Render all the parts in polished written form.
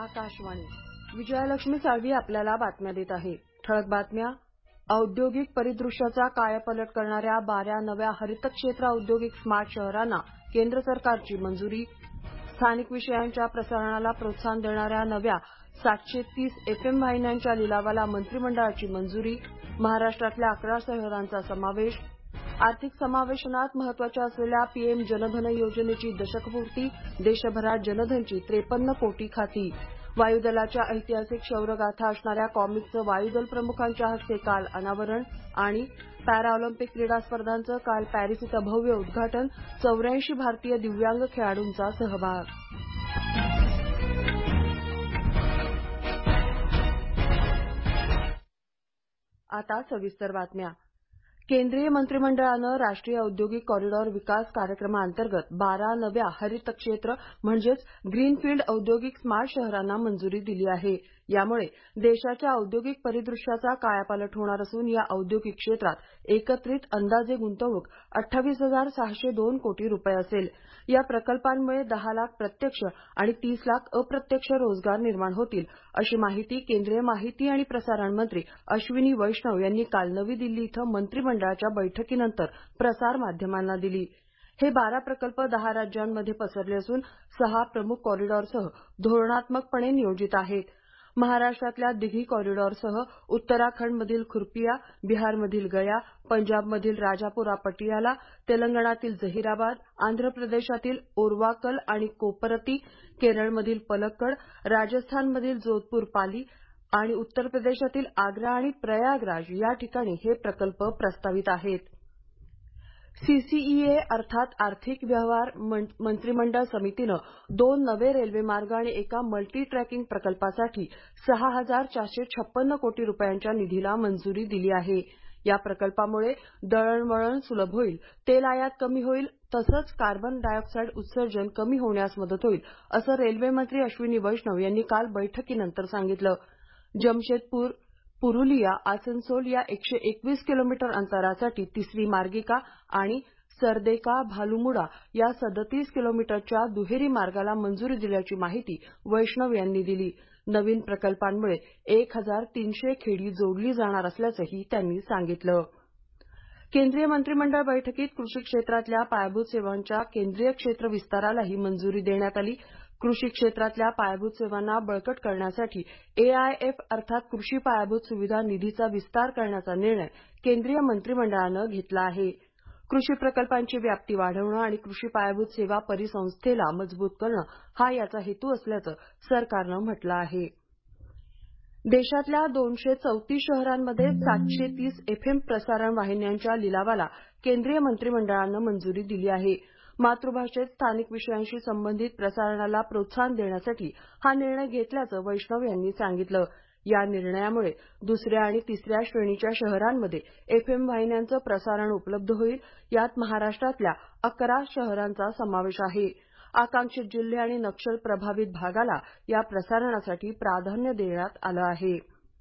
आकाशवाणी विजयालक्ष्मी साळवी आपल्याला बातम्या देत आहे. ठळक बातम्या. औद्योगिक परिदृश्याचा कायापालट करणाऱ्या 12 नव्या हरित क्षेत्र औद्योगिक स्मार्ट शहरांना केंद्र सरकारची मंजुरी. स्थानिक विषयांच्या प्रसारणाला प्रोत्साहन देणाऱ्या नव्या 730 FM वाहिन्यांच्या लिलावाला मंत्रिमंडळाची मंजुरी. महाराष्ट्रातल्या 11 शहरांचा समावेश. आर्थिक समावेशनात महत्वाच्या असलेल्या पीएम जनधन योजनेची दशकपूर्ती. देशभरात जनधनची 53 कोटी खाती. वायुदलाच्या ऐतिहासिक शौर्यगाथा असणाऱ्या कॉमिकचं वायुदल प्रमुखांच्या हस्ते काल अनावरण. आणि पॅराऑलिम्पिक क्रीडा स्पर्धांचं काल पॅरिस इथं भव्य उद्घाटन. 84 भारतीय दिव्यांग खेळाडूंचा सहभाग. आता सविस्तर बातम्या. केंद्रीय मंत्रिमंडळानं राष्ट्रीय औद्योगिक कॉरिडॉर विकास कार्यक्रमाअंतर्गत 12 नव्या हरित क्षेत्र म्हणजेच ग्रीनफील्ड औद्योगिक स्मार्ट शहरांना मंजुरी दिली आहे. यामुळे देशाच्या औद्योगिक परिदृश्याचा कायापालट होणार असून या औद्योगिक क्षेत्रात एकत्रित अंदाजे गुंतवणूक 28,602 कोटी रुपये असेल. या प्रकल्पांमुळे 10 लाख प्रत्यक्ष आणि 30 लाख अप्रत्यक्ष रोजगार निर्माण होतील, अशी माहिती केंद्रीय माहिती आणि प्रसारण मंत्री अश्विनी वैष्णव यांनी काल नवी दिल्ली इथं मंत्रिमंडळाच्या बैठकीनंतर प्रसारमाध्यमांना दिली. हे 12 प्रकल्प 10 राज्यांमध्ये पसरले असून 6 प्रमुख कॉरिडॉरसह धोरणात्मकपणे नियोजित आहेत. महाराष्ट्रातल्या दिघी कॉरिडॉरसह उत्तराखंडमधील खुरपिया, बिहारमधील गया, पंजाबमधील राजापुरा पटियाला, तेलंगणातील जहीराबाद, आंध्र प्रदेशातील ओरवाकल आणि कोपरती, केरळमधील पलक्कड, राजस्थानमधील जोधपूर पाली आणि उत्तर प्रदेशातील आग्रा आणि प्रयागराज या ठिकाणी हे प्रकल्प प्रस्तावित आहेत. सीसीईए अर्थात आर्थिक व्यवहार मंत्रिमंडळ समितीनं 2 नवे रेल्वेमार्ग आणि एका मल्टी ट्रॅकिंग प्रकल्पासाठी 6,456 कोटी रुपयांच्या निधीला मंजुरी दिली आहे. या प्रकल्पामुळे दळणवळण सुलभ होईल, तेल आयात कमी होईल तसंच कार्बन डायऑक्साईड उत्सर्जन कमी होण्यास मदत होईल, असं रेल्वेमंत्री अश्विनी वैष्णव यांनी काल बैठकीनंतर सांगितलं. जमशेदपूर पुरुलिया आसनसोल या 121 किलोमीटर अंतरासाठी 3री मार्गिका आणि सरदेका भालुमुडा या 37 किलोमीटरच्या दुहेरी मार्गाला मंजुरी दिल्याची माहिती वैष्णव यांनी दिली. नवीन प्रकल्पांमुळे 1,300 खेडी जोडली जाणार असल्याचंही त्यांनी सांगितलं. केंद्रीय मंत्रिमंडळ बैठकीत कृषी क्षेत्रातल्या पायाभूत सेवांच्या केंद्रीय क्षेत्र विस्तारालाही मंजुरी देण्यात आली. कृषी क्षेत्रातल्या पायाभूत सेवांना बळकट करण्यासाठी एआयएफ अर्थात कृषी पायाभूत सुविधा निधीचा विस्तार करण्याचा निर्णय केंद्रीय मंत्रिमंडळानं घेतला आहे. कृषी प्रकल्पांची व्याप्ती वाढवणं आणि कृषी पायाभूत सेवा परिसंस्थेला मजबूत करणं हा याचा हेतू असल्याचं सरकारनं म्हटलं आहे. देशातल्या 234 शहरांमध्ये 730 FM प्रसारण वाहिन्यांच्या लिलावाला केंद्रीय मंत्रिमंडळानं मंजुरी दिली आहे. मातृभाषेत स्थानिक विषयांशी संबंधित प्रसारणाला प्रोत्साहन देण्यासाठी हा निर्णय घेतल्याचं वैष्णव यांनी सांगितलं. या निर्णयामुळे 2ऱ्या आणि 3ऱ्या श्रेणीच्या शहरांमध्ये FM वाहिन्यांचं प्रसारण उपलब्ध होईल. यात महाराष्ट्रातल्या 11 शहरांचा समावेश आहे. आकांक्षित जिल्हे आणि नक्षल प्रभावित भागाला या प्रसारणासाठी प्राधान्य देण्यात आलं आहे.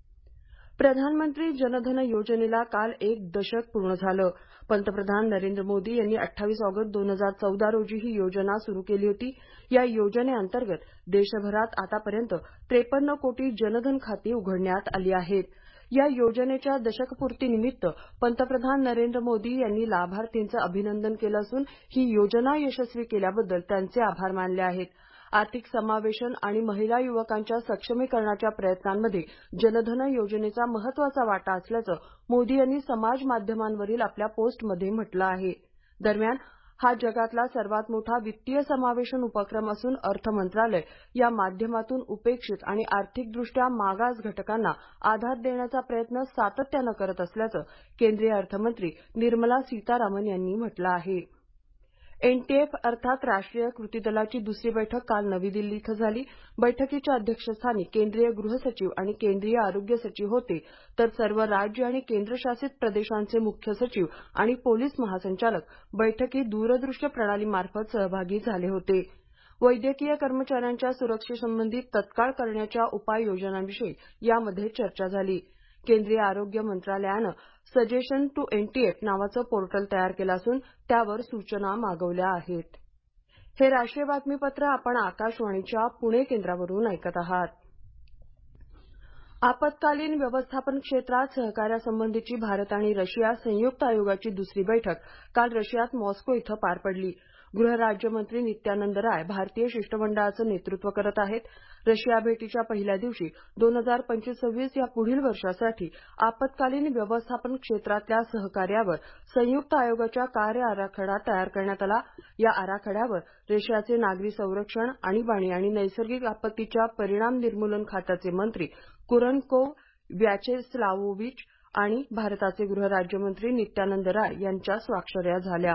प्रधानमंत्री जनधन योजनेला काल 1 दशक पूर्ण झालं. पंतप्रधान नरेंद्र मोदी यांनी 28 ऑगस्ट 2014 रोजी ही योजना सुरू केली होती. या योजनेअंतर्गत देशभरात आतापर्यंत 53 कोटी जनधन खाती उघडण्यात आली आहेत. या योजनेच्या दशकपूर्तीनिमित्त पंतप्रधान नरेंद्र मोदी यांनी लाभार्थींचं अभिनंदन केलं असून ही योजना यशस्वी केल्याबद्दल त्यांचे आभार मानले आहेत. आर्थिक समावेशन आणि महिला युवकांच्या सक्षमीकरणाच्या प्रयत्नांमध्ये जनधन योजनेचा महत्वाचा वाटा असल्याचं मोदी यांनी समाज माध्यमांवरील आपल्या पोस्टमध्ये म्हटलं आहे. दरम्यान हा जगातला सर्वात मोठा वित्तीय समावेशन उपक्रम असून अर्थ मंत्रालय या माध्यमातून उपेक्षित आणि आर्थिकदृष्ट्या मागास घटकांना आधार देण्याचा प्रयत्न सातत्यानं करत असल्याचं केंद्रीय अर्थमंत्री निर्मला सीतारामन यांनी म्हटलं आहे. एनटीएफ अर्थात राष्ट्रीय कृती दलाची 2री बैठक काल नवी दिल्ली इथं झाली. बैठकीच्या अध्यक्षस्थानी केंद्रीय गृह सचिव आणि केंद्रीय आरोग्य सचिव होते, तर सर्व राज्य आणि केंद्रशासित प्रदेशांचे मुख्य सचिव आणि पोलीस महासंचालक बैठकीत दूरदृश्य प्रणालीमार्फत सहभागी झाले होते. वैद्यकीय कर्मचाऱ्यांच्या सुरक्षेसंबंधी तत्काळ करण्याच्या उपाययोजनांविषयी यामध्ये चर्चा झाली. केंद्रीय आरोग्य मंत्रालयानं सजेशन टू एनटीएफ नावाचं पोर्टल तयार केलं असून त्यावर सूचना मागवल्या आहेत. हे राष्ट्रीय बातमीपत्र आपण आकाशवाणीच्या पुणे केंद्रावरून ऐकत आहात. आपत्कालीन व्यवस्थापन क्षेत्रात सहकार्यासंबंधीची भारत आणि रशिया संयुक्त आयोगाची दुसरी बैठक काल रशियात मॉस्को इथं पार पडली. गृह राज्यमंत्री नित्यानंद राय भारतीय शिष्टमंडळाचं नेतृत्व करत आहेत. रशिया भेटीच्या पहिल्या दिवशी 2025 या पुढील वर्षासाठी आपत्कालीन व्यवस्थापन क्षेत्रातल्या सहकार्यावर संयुक्त आयोगाच्या कार्य आराखडा तयार करण्यात आला. या आराखड्यावर रशियाचे नागरी संरक्षण, आणीबाणी आणि नैसर्गिक आपत्तीच्या परिणाम निर्मूलन खात्याचे मंत्री कुरनकोव्ह व्याचेस्लावोविच आणि भारताचे गृह राज्यमंत्री नित्यानंद राय यांच्या स्वाक्षऱ्या झाल्या.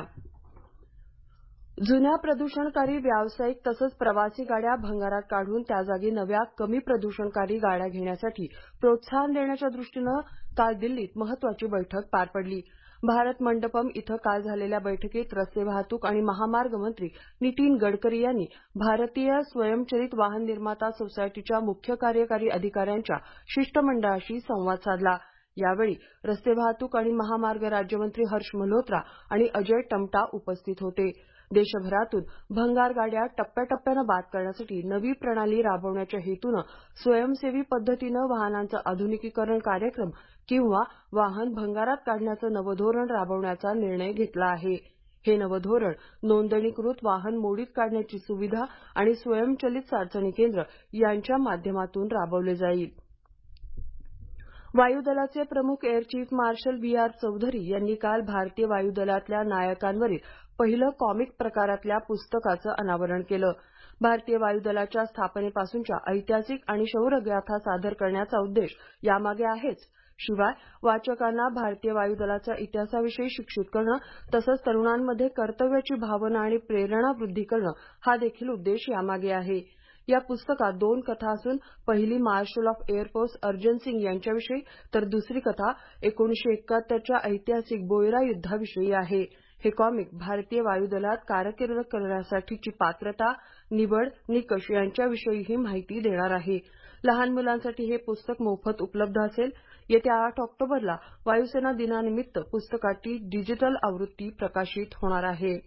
जुन्या प्रदूषणकारी व्यावसायिक तसंच प्रवासी गाड्या भंगारात काढून त्या जागी नव्या कमी प्रदूषणकारी गाड्या घेण्यासाठी प्रोत्साहन देण्याच्या दृष्टीनं काल दिल्लीत महत्वाची बैठक पार पडली. भारत मंडपम इथं काल झालेल्या बैठकीत रस्ते वाहतूक आणि महामार्ग मंत्री नितीन गडकरी यांनी भारतीय स्वयंचलित वाहन निर्माता सोसायटीच्या मुख्य कार्यकारी अधिकाऱ्यांच्या शिष्टमंडळाशी संवाद साधला. यावेळी रस्ते वाहतूक आणि महामार्ग राज्यमंत्री हर्ष मल्होत्रा आणि अजय टमटा उपस्थित होते. देशभरातून भंगार गाड्या टप्प्याटप्प्यानं बाद करण्यासाठी नवी प्रणाली राबवण्याच्या हेतूनं स्वयंसेवी पद्धतीनं वाहनांचं आधुनिकीकरण कार्यक्रम किंवा वाहन भंगारात काढण्याचं नवं धोरण राबवण्याचा निर्णय घेतला आहे. हे नवं धोरण नोंदणीकृत वाहन मोडीत काढण्याची सुविधा आणि स्वयंचलित चाचणी केंद्र यांच्या माध्यमातून राबवले जाईल. वायुदलाचे प्रमुख air chief marshal B R. Chaudhari यांनी काल भारतीय वायुदलातल्या नायकांवरील पहिलं कॉमिक प्रकारातल्या पुस्तकाचं अनावरण केलं. भारतीय वायुदलाच्या स्थापनेपासूनच्या ऐतिहासिक आणि शौर्यगाथा सादर करण्याचा उद्देश यामागे आहेच. शिवाय वाचकांना भारतीय वायुदलाच्या इतिहासाविषयी शिक्षित करणं तसंच तरुणांमध्ये कर्तव्याची भावना आणि प्रेरणा वृद्धी करणं हा देखील उद्देश यामागे आहे. या पुस्तकात 2 कथा असून पहिली marshal of air force Arjan Singh यांच्याविषयी तर दुसरी कथा 1971च्या ऐतिहासिक बोयरा युद्धाविषयी आहे. हे कॉमिक भारतीय वायुदलात कारकीर्द करण्यासाठीची पात्रता, निवड, निकष यांच्याविषयीही माहिती देणार आहे. लहान मुलांसाठी हे पुस्तक मोफत उपलब्ध असेल. येत्या 8 ऑक्टोबरला वायुसेना दिनानिमित्त पुस्तकाची डिजिटल आवृत्ती प्रकाशित होणार आहे.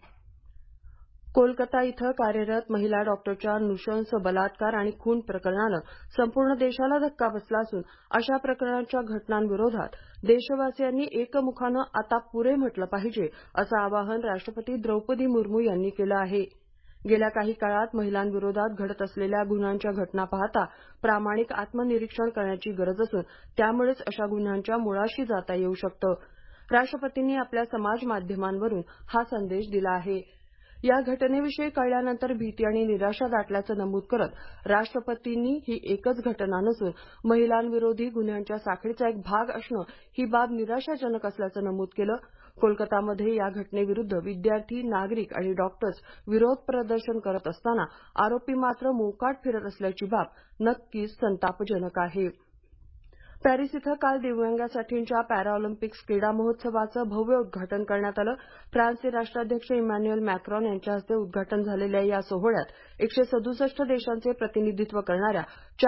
कोलकाता इथं कार्यरत महिला डॉक्टरच्या नृशंस बलात्कार आणि खून प्रकरणानं संपूर्ण देशाला धक्का बसला असून अशा प्रकरणांच्या घटनांविरोधात देशवासियांनी एकमुखानं आता पुरे म्हटलं पाहिजे असं आवाहन राष्ट्रपती द्रौपदी मुर्मू यांनी केलं आहे. गेल्या काही काळात महिलांविरोधात घडत असलेल्या गुन्ह्यांच्या घटना पाहता प्रामाणिक आत्मनिरीक्षण करण्याची गरज असून त्यामुळेच अशा गुन्ह्यांच्या मुळाशी जाता येऊ शकतं. राष्ट्रपतींनी आपल्या समाज माध्यमांवरून हा संदेश दिला आहे. या घटनेविषयी कळल्यानंतर भीती आणि निराशा दाटल्याचं नमूद करत राष्ट्रपतींनी ही एकच घटना नसून महिलांविरोधी गुन्ह्यांच्या साखळीचा एक भाग असणं ही बाब निराशाजनक असल्याचं नमूद केलं. कोलकातामध्ये या घटनेविरुद्ध विद्यार्थी, नागरिक आणि डॉक्टर्स विरोध प्रदर्शन करत असताना आरोपी मात्र मोकाट फिरत असल्याची बाब नक्कीच संतापजनक आहे. पॅरिस इथं काल दिव्यांगांसाठीच्या पॅराऑलिम्पिक्स क्रीडा महोत्सवाचं भव्य उद्घाटन करण्यात आलं. फ्रान्सचे राष्ट्राध्यक्ष इमॅन्युएल मॅक्रॉन यांच्या हस्ते उद्घाटन झालेल्या या सोहळ्यात 167 देशांचे प्रतिनिधित्व करणाऱ्या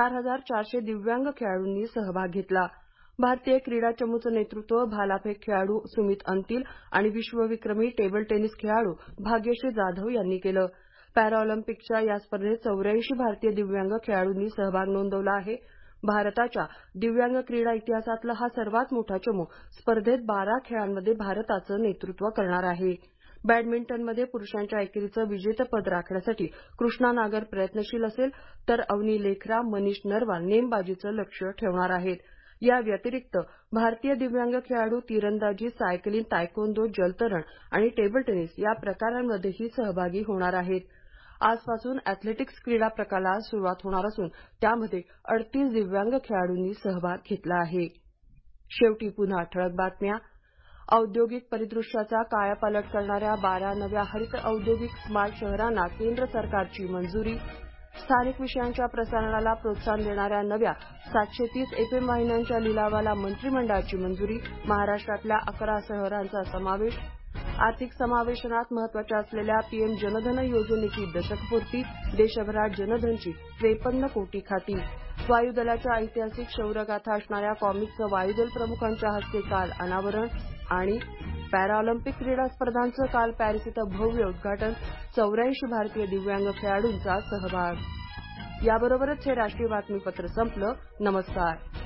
4400 दिव्यांग खेळाडूंनी सहभाग घेतला. भारतीय क्रीडा चमूचं नेतृत्व भालाफेक खेळाडू सुमित अंतिल आणि विश्वविक्रमी टेबल टेनिस खेळाडू भाग्यश्री जाधव यांनी केलं. पॅराऑलिम्पिकच्या या स्पर्धेत 84 भारतीय दिव्यांग खेळाडूंनी सहभाग नोंदवला आहे. भारताच्या दिव्यांग क्रीडा इतिहासातला हा सर्वात मोठा चमू स्पर्धेत 12 खेळांमध्ये भारताचं नेतृत्व करणार आहे. बॅडमिंटनमध्ये पुरुषांच्या एकेरीचं विजेतेपद राखण्यासाठी कृष्णा नागर प्रयत्नशील असेल तर अवनी लेखरा, मनीष नरवाल नेमबाजीचं लक्ष्य ठेवणार आहेत. या व्यतिरिक्त भारतीय दिव्यांग खेळाडू तीरंदाजी, सायकलिंग, तायक्वोंदो, जलतरण आणि टेबल टेनिस या प्रकारांमध्येही सहभागी होणार आहेत. आजपासून अॅथलेटिक्स क्रीडा प्रकाराला सुरुवात होणार असून त्यामध्ये 38 दिव्यांग खेळाडूंनी सहभाग घेतला आहे. शेवटी पुन्हा ठळक बातम्या. औद्योगिक परिदृश्याचा कायापालट करणाऱ्या 12 नव्या हरित औद्योगिक स्मार्ट शहरांना केंद्र सरकारची मंजुरी. स्थानिक विषयांच्या प्रसारणाला प्रोत्साहन देणाऱ्या नव्या 730 एफएम वाहिन्यांच्या लिलावाला मंत्रिमंडळाची मंजुरी. महाराष्ट्रातल्या 11 शहरांचा समावेश. आर्थिक समावेशनात महत्वाच्या असलेल्या पीएम जनधन योजनेची दशकपूर्ती. देशभरात जनधनची 53 कोटी खाती. वायुदलाच्या ऐतिहासिक शौर्यगाथा असणाऱ्या कॉमिकचं वायुदल प्रमुखांच्या हस्ते काल अनावरण. आणि पॅराऑलिम्पिक क्रीडा स्पर्धांचं काल पॅरिस इथं भव्य उद्घाटन 84 भारतीय दिव्यांग खेळाडूंचा सहभाग. याबरोबरच हे राष्ट्रीय बातमीपत्र संपलं. नमस्कार.